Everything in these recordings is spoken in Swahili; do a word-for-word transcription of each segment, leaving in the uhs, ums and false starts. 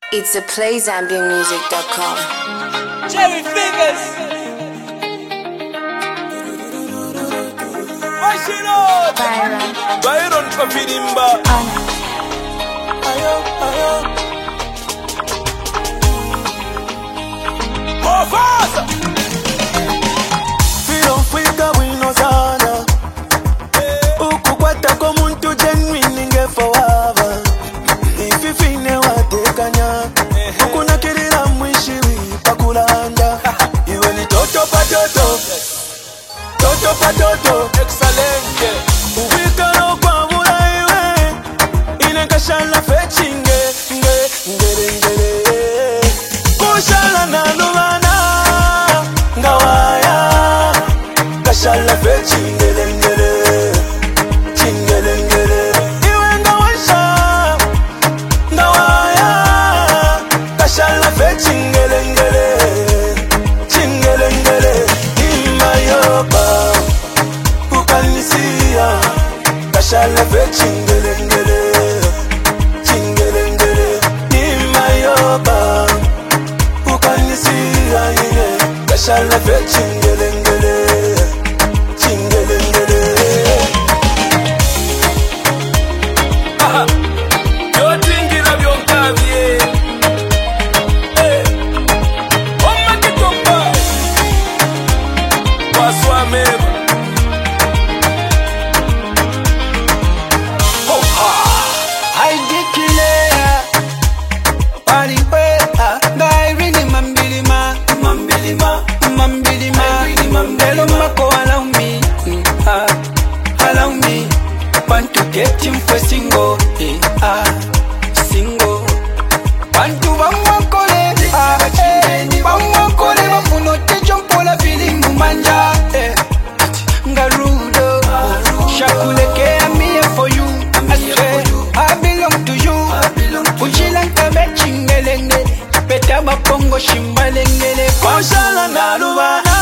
It's a play zambia music dot com. Jerry Fingers. Byron. Byron Papirimba. Ayo, ayo. Mofasa. Filo fika wino sana. Ukukwata kwa muntu genuine ngeforever. Ififine watekanya. Ukuna kirira mwishiwi pakulanda. Iwe ni toto pa toto. Toto pa toto. Excellent. Uwikalo kwa mula iwe. Inekashala fechinge. Nge, ngere, ngere. Kushala na lumana. Ngawaya. Kashala fechinge, ngere. Chingele, ngere. Iwe ngawasha. Ngawaya. Kashala fechinge, ngere. Chingele, ngere. Imayoba. Ukanisia. Kashala fechinge, ngere. Chingele, ngere. Imayoba. Ukanisia, ine. Kashala fechinge, ngere. Chingele, ngere. Aha. Yotingira byonkabye. Eh. Omma kitomba. Waswameba. Oh ha. I declare, Pariwea, Gairini Mambilima, Mambilima, Mambilima, Hello Mako, allow me, ah, allow me, want to get him for single, eh, ah, single, want to one one call, ah, eh, one one call, Bapuno, Tejon Pola, feeling Mumanja, eh, Garudo, Shakuleke, I'm here for you, I swear, I belong to you, Uchilanka bechingelenge, Betama Pongo Shimbalengele, Koshala Nalubana,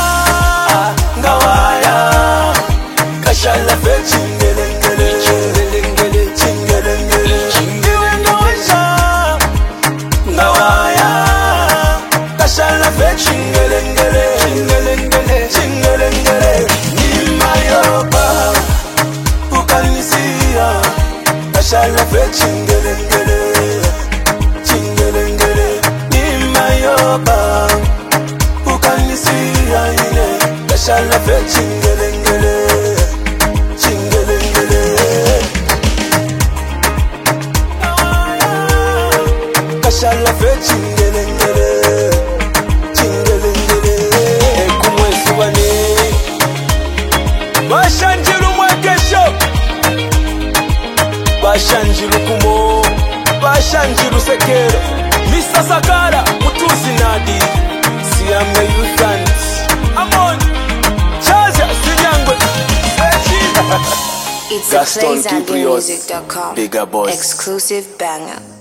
Ngawaya, Kashala Fechingelengele, Chingelengele, Chingelengele, Chingelengele, Ngawaya, Kashala Fechingelengele, Chingelengele, Chingelengele, Nimayoba, Ukanisia, Kashala Fechingelengele, Chingelengele, Nimayoba, Ukanisia, ine, Kashala Fechingelengele, Chingelengele, Kashala Fechingelengele, Chingelengele, Ekumwesi wane, Bashanjiru mwekesho. Bashanjiru kumo, Bashanjiru sekero. Mister Sakara, Mutuzi Nadi. Siame Youthant, Amon. Chaza, Sinyangwe. It's a play Gaston zambia Kiprios, music dot com. Bigger Boss. Exclusive banger.